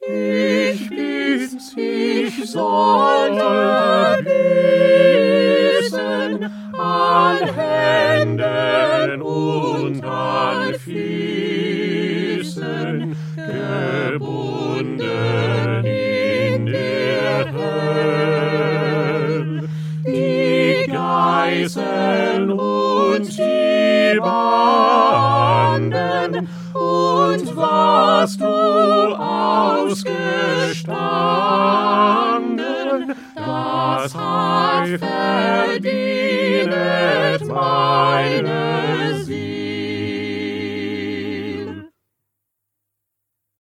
Ich bin's, ich sollte büßen an Händen und an Füßen, gebunden in der Höll. Die Geißeln und die Banden und was du ausgestanden, das hat verdient meine